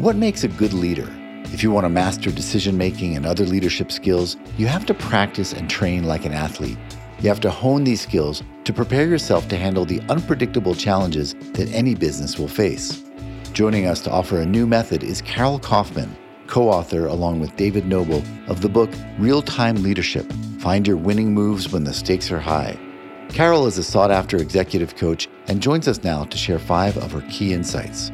What makes a good leader? If you want to master decision-making and other leadership skills, you have to practice and train like an athlete. You have to hone these skills to prepare yourself to handle the unpredictable challenges that any business will face. Joining us to offer a new method is Carol Kaufman, co-author along with David Noble of the book Real-Time Leadership: Find Your Winning Moves When the Stakes Are High. Carol is a sought-after executive coach and joins us now to share 5 of her key insights.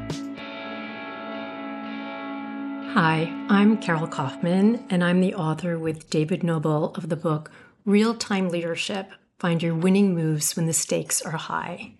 Hi, I'm Carol Kaufman, and I'm the author with David Noble of the book Real-Time Leadership: Find Your Winning Moves When the Stakes Are High.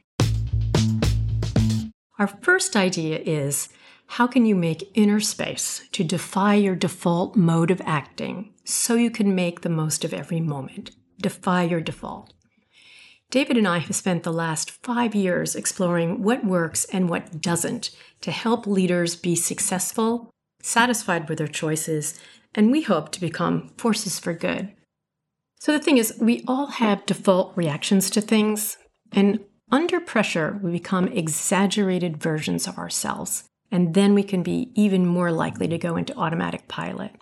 Our first idea is, how can you make inner space to defy your default mode of acting so you can make the most of every moment? Defy your default. David and I have spent the last 5 years exploring what works and what doesn't to help leaders be successful, satisfied with their choices, and we hope to become forces for good. So the thing is, we all have default reactions to things, and under pressure, we become exaggerated versions of ourselves, and then we can be even more likely to go into automatic pilot.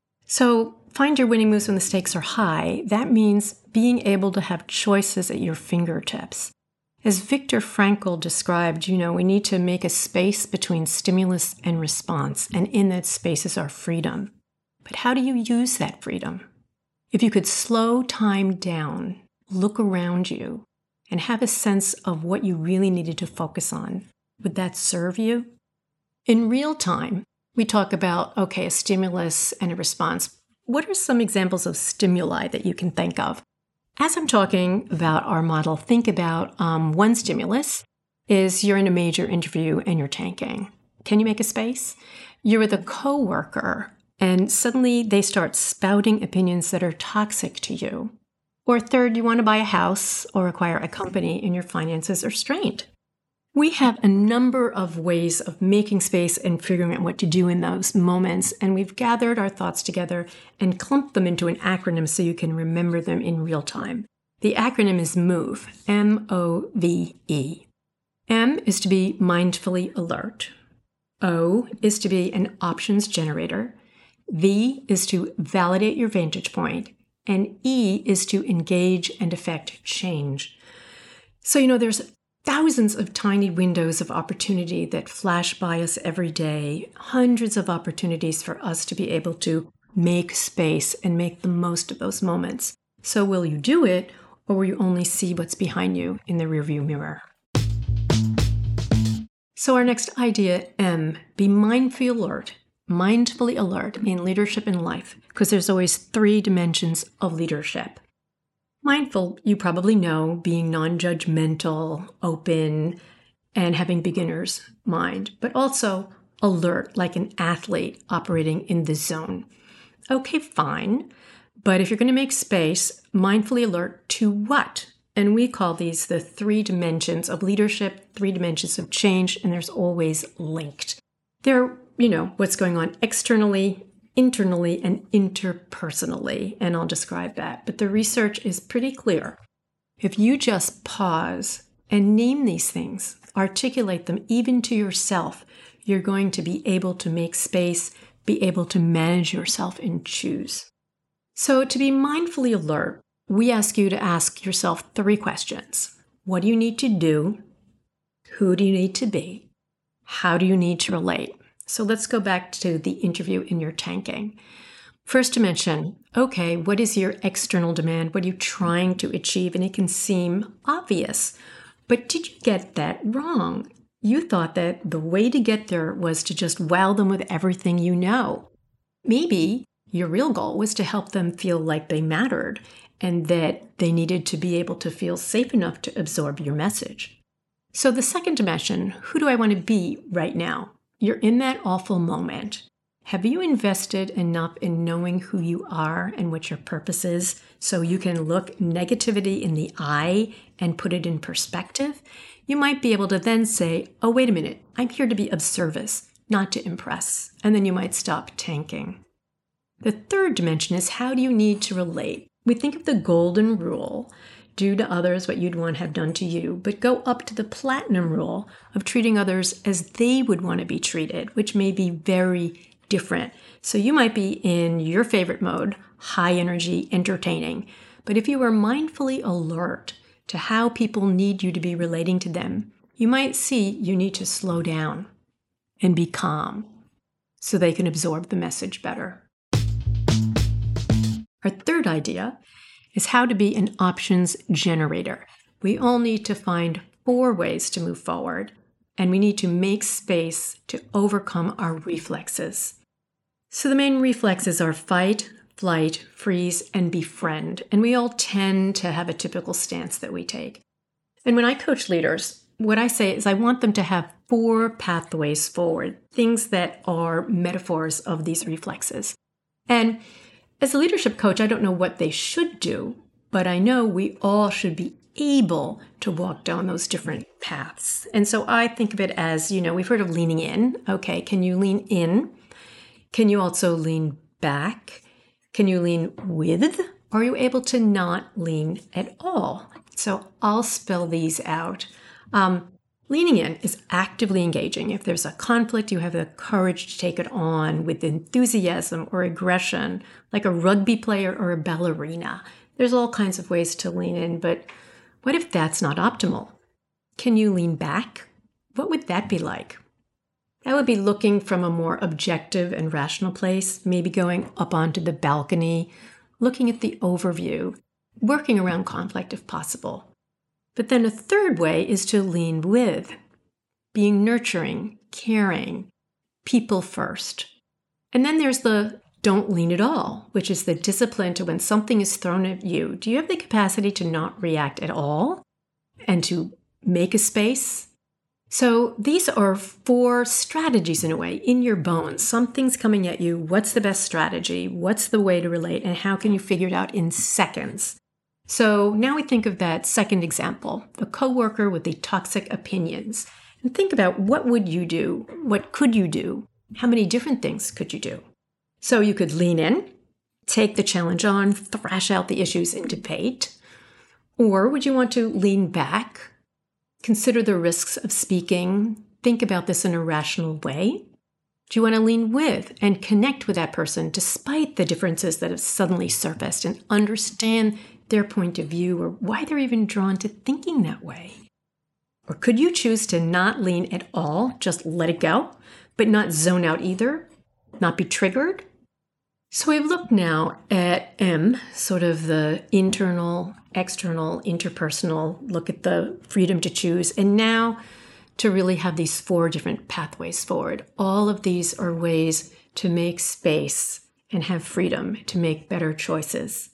So find your winning moves when the stakes are high. That means being able to have choices at your fingertips. As Viktor Frankl described, we need to make a space between stimulus and response, and in that space is our freedom. But how do you use that freedom? If you could slow time down, look around you, and have a sense of what you really needed to focus on, would that serve you? In real time, we talk about, a stimulus and a response. What are some examples of stimuli that you can think of? As I'm talking about our model, think about one stimulus is you're in a major interview and you're tanking. Can you make a space? You're with a coworker and suddenly they start spouting opinions that are toxic to you. Or third, you want to buy a house or acquire a company and your finances are strained. We have a number of ways of making space and figuring out what to do in those moments, and we've gathered our thoughts together and clumped them into an acronym so you can remember them in real time. The acronym is MOVE, M-O-V-E. M is to be mindfully alert. O is to be an options generator. V is to validate your vantage point. And E is to engage and affect change. So, there's thousands of tiny windows of opportunity that flash by us every day, hundreds of opportunities for us to be able to make space and make the most of those moments. So will you do it, or will you only see what's behind you in the rearview mirror? So our next idea, M, be mindfully alert in leadership and life, because there's always 3 dimensions of leadership. Mindful, you probably know, being non-judgmental, open, and having beginner's mind, but also alert, like an athlete operating in the zone. Okay, fine, but if you're going to make space, mindfully alert to what? And we call these the 3 dimensions of leadership, 3 dimensions of change, and there's always linked. They're what's going on externally, internally, and interpersonally, and I'll describe that. But the research is pretty clear. If you just pause and name these things, articulate them even to yourself, you're going to be able to make space, be able to manage yourself and choose. So to be mindfully alert, we ask you to ask yourself 3 questions. What do you need to do? Who do you need to be? How do you need to relate? So let's go back to the interview in your tanking. First dimension, what is your external demand? What are you trying to achieve? And it can seem obvious, but did you get that wrong? You thought that the way to get there was to just wow them with everything you know. Maybe your real goal was to help them feel like they mattered and that they needed to be able to feel safe enough to absorb your message. So the second dimension, who do I want to be right now? You're in that awful moment. Have you invested enough in knowing who you are and what your purpose is so you can look negativity in the eye and put it in perspective? You might be able to then say, oh, wait a minute, I'm here to be of service, not to impress. And then you might stop tanking. The third dimension is, how do you need to relate? We think of the golden rule do to others what you'd want to have done to you, but go up to the platinum rule of treating others as they would want to be treated, which may be very different. So you might be in your favorite mode, high energy, entertaining. But if you are mindfully alert to how people need you to be relating to them, you might see you need to slow down and be calm so they can absorb the message better. Our third idea is how to be an options generator. We all need to find 4 ways to move forward, and we need to make space to overcome our reflexes. So the main reflexes are fight, flight, freeze, and befriend. And we all tend to have a typical stance that we take. And when I coach leaders, what I say is I want them to have 4 pathways forward, things that are metaphors of these reflexes. And as a leadership coach, I don't know what they should do, but I know we all should be able to walk down those different paths. And so I think of it as, we've heard of leaning in. Okay, can you lean in? Can you also lean back? Can you lean with? Are you able to not lean at all? So I'll spell these out. Leaning in is actively engaging. If there's a conflict, you have the courage to take it on with enthusiasm or aggression, like a rugby player or a ballerina. There's all kinds of ways to lean in, but what if that's not optimal? Can you lean back? What would that be like? That would be looking from a more objective and rational place, maybe going up onto the balcony, looking at the overview, working around conflict if possible. But then a third way is to lean with, being nurturing, caring, people first. And then there's the don't lean at all, which is the discipline to when something is thrown at you. Do you have the capacity to not react at all and to make a space? So these are 4 strategies in a way, in your bones. Something's coming at you. What's the best strategy? What's the way to relate? And how can you figure it out in seconds? So now we think of that second example, the coworker with the toxic opinions. And think about what would you do? What could you do? How many different things could you do? So you could lean in, take the challenge on, thrash out the issues in debate. Or would you want to lean back, consider the risks of speaking, think about this in a rational way? Do you want to lean with and connect with that person despite the differences that have suddenly surfaced and understand their point of view or why they're even drawn to thinking that way? Or could you choose to not lean at all, just let it go, but not zone out either, not be triggered? So we've looked now at M, sort of the internal, external, interpersonal, look at the freedom to choose, and now to really have these 4 different pathways forward. All of these are ways to make space and have freedom to make better choices.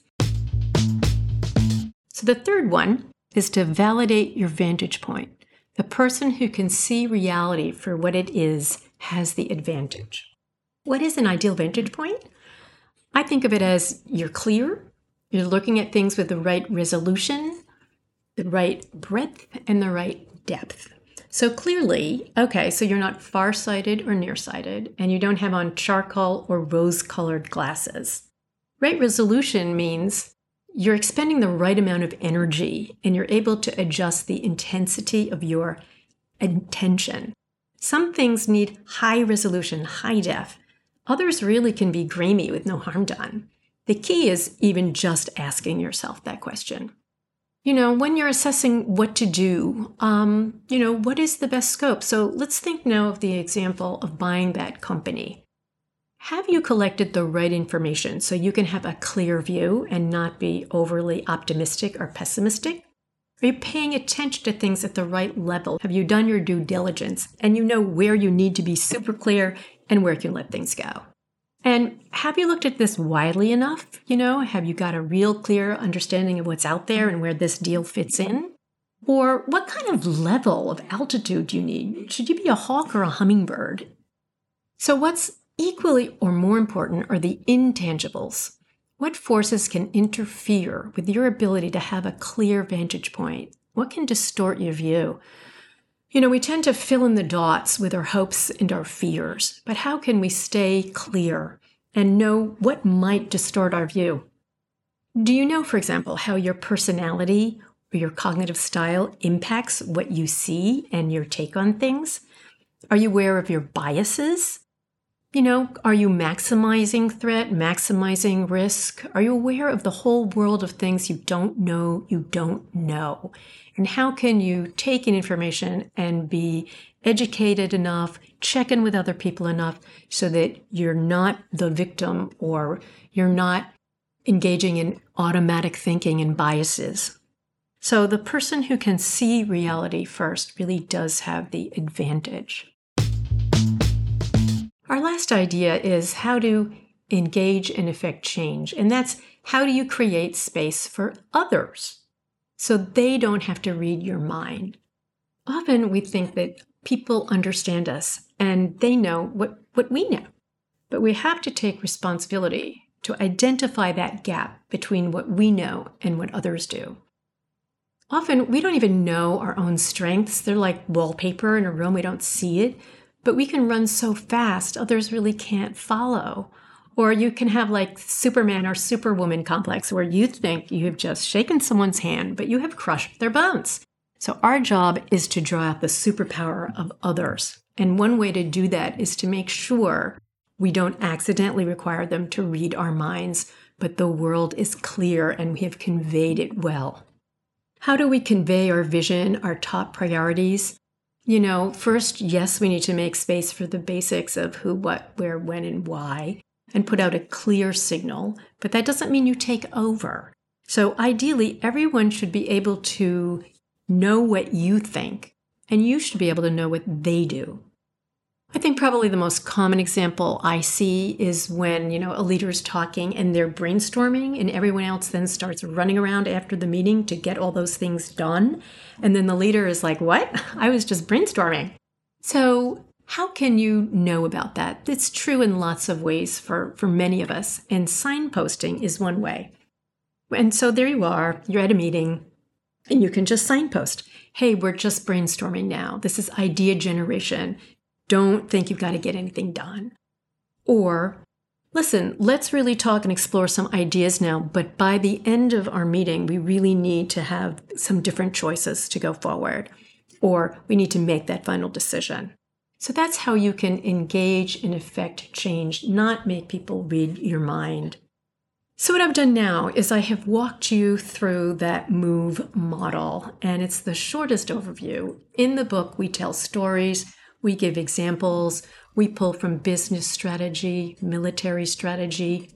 So the third one is to validate your vantage point. The person who can see reality for what it is has the advantage. What is an ideal vantage point? I think of it as you're clear, you're looking at things with the right resolution, the right breadth, and the right depth. So clearly, so you're not farsighted or nearsighted, and you don't have on charcoal or rose-colored glasses. Right resolution means you're expending the right amount of energy, and you're able to adjust the intensity of your attention. Some things need high resolution, high def. Others really can be grainy with no harm done. The key is even just asking yourself that question. When you're assessing what to do, what is the best scope? So let's think now of the example of buying that company. Have you collected the right information so you can have a clear view and not be overly optimistic or pessimistic? Are you paying attention to things at the right level? Have you done your due diligence and you know where you need to be super clear and where you can let things go? And have you looked at this widely enough? Have you got a real clear understanding of what's out there and where this deal fits in? Or what kind of level of altitude do you need? Should you be a hawk or a hummingbird? So what's equally or more important are the intangibles. What forces can interfere with your ability to have a clear vantage point? What can distort your view? We tend to fill in the dots with our hopes and our fears, but how can we stay clear and know what might distort our view? Do you know, for example, how your personality or your cognitive style impacts what you see and your take on things? Are you aware of your biases? Are you maximizing threat, maximizing risk? Are you aware of the whole world of things you don't know? And how can you take in information and be educated enough, check in with other people enough so that you're not the victim or you're not engaging in automatic thinking and biases? So the person who can see reality first really does have the advantage. Our last idea is how to engage and affect change, and that's how do you create space for others so they don't have to read your mind. Often we think that people understand us and they know what we know, but we have to take responsibility to identify that gap between what we know and what others do. Often we don't even know our own strengths. They're like wallpaper in a room, we don't see it. But we can run so fast, others really can't follow. Or you can have like Superman or Superwoman complex where you think you have just shaken someone's hand, but you have crushed their bones. So our job is to draw out the superpower of others. And one way to do that is to make sure we don't accidentally require them to read our minds, but the world is clear and we have conveyed it well. How do we convey our vision, our top priorities? First, yes, we need to make space for the basics of who, what, where, when, and why, and put out a clear signal, but that doesn't mean you take over. So ideally, everyone should be able to know what you think, and you should be able to know what they do. I think probably the most common example I see is when, a leader is talking and they're brainstorming and everyone else then starts running around after the meeting to get all those things done. And then the leader is like, what? I was just brainstorming. So how can you know about that? It's true in lots of ways for many of us. And signposting is one way. And so there you are, you're at a meeting and you can just signpost. Hey, we're just brainstorming now. This is idea generation. Don't think you've got to get anything done. Or, listen, let's really talk and explore some ideas now, but by the end of our meeting, we really need to have some different choices to go forward, or we need to make that final decision. So that's how you can engage and affect change, not make people read your mind. So what I've done now is I have walked you through that MOVE model, and it's the shortest overview. In the book, we tell stories, we give examples, we pull from business strategy, military strategy,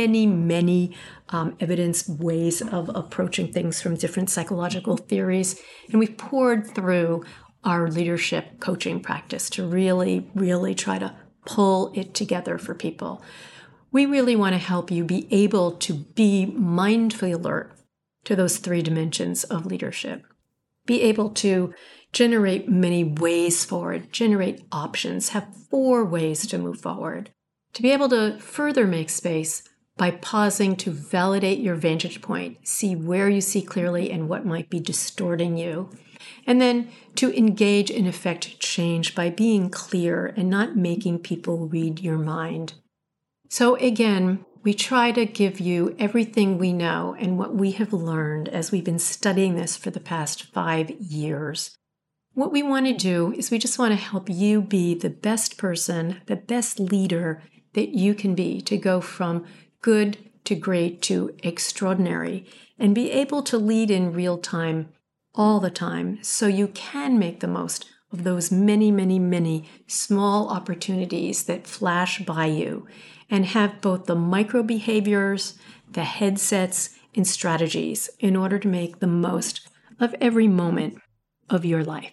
many evidence ways of approaching things from different psychological theories. And we've poured through our leadership coaching practice to really try to pull it together for people. We really want to help you be able to be mindfully alert to those 3 dimensions of leadership. Be able to generate many ways forward, generate options, have 4 ways to move forward. To be able to further make space by pausing to validate your vantage point, see where you see clearly and what might be distorting you. And then to engage and affect change by being clear and not making people read your mind. So again, we try to give you everything we know and what we have learned as we've been studying this for the past 5 years. What we want to do is we just want to help you be the best person, the best leader that you can be, to go from good to great to extraordinary and be able to lead in real time all the time so you can make the most of those many small opportunities that flash by you and have both the micro behaviors, the headsets, and strategies in order to make the most of every moment of your life.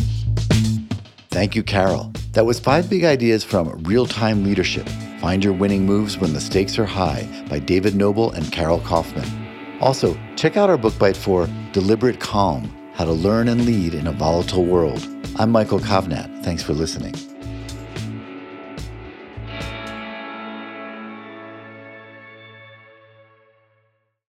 Thank you, Carol. That was 5 Big Ideas from Real-Time Leadership. Find Your Winning Moves When the Stakes Are High by David Noble and Carol Kaufman. Also, check out our book bite for Deliberate Calm, How to Learn and Lead in a Volatile World. I'm Michael Kovnat. Thanks for listening.